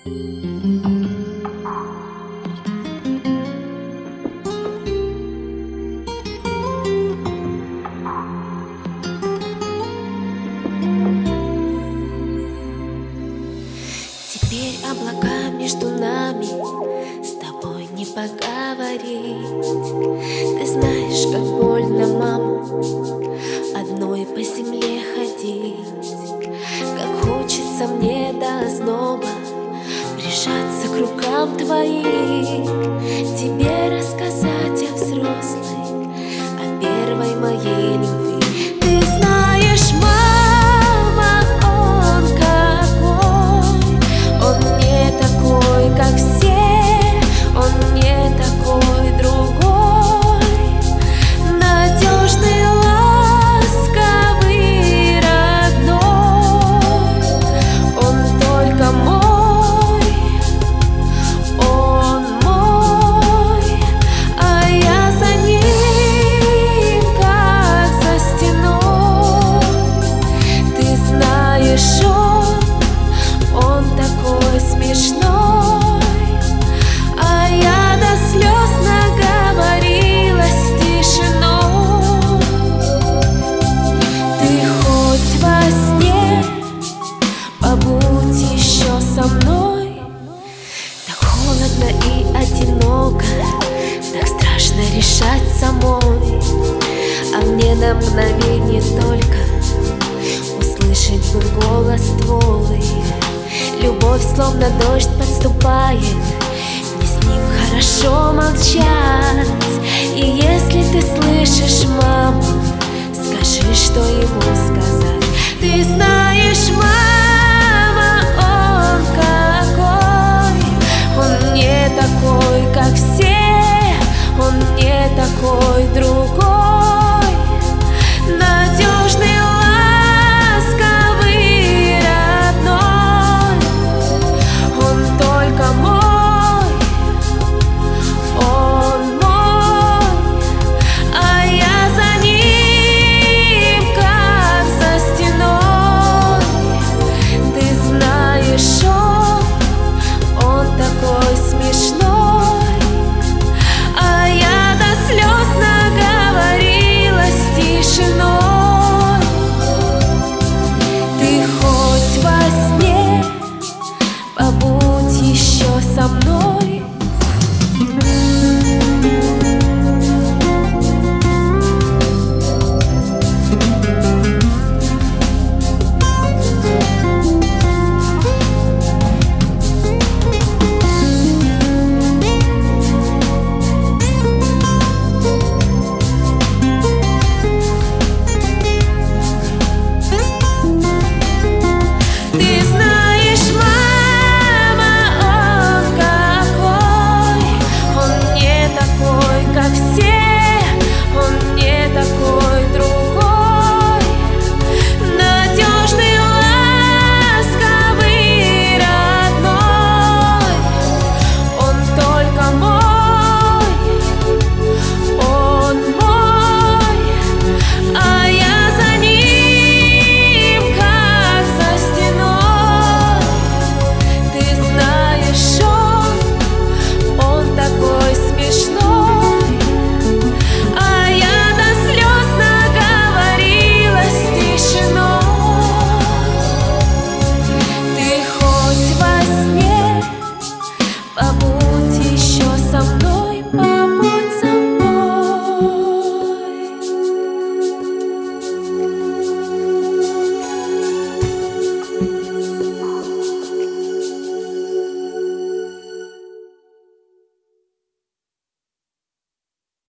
Теперь облака между нами, с тобой не поговорить. Ты знаешь, как больно, мама, одной по земле ходить. Как хочется мне до озноба прижаться к рукам твоим, тебе рассказать о взрослой, о первой моей любви. Ты знаешь, мама, он какой, он не такой, как все, он не такой, другой, надежный, ласковый, родной. Он только мой, он мой, а я за ним, как за стеной. Ты знаешь, он такой смешной, а я до слез наговорилась тишиной. Ты хоть во сне побудь еще со мной. Так холодно и одиноко, так страшно решать самой, а мне на мгновение только услышать бы голос твой. Любовь словно дождь подступает, мне с ним хорошо молчать. И если ты слышишь, мама, скажи, что ему сказать. Ты знаешь, мама,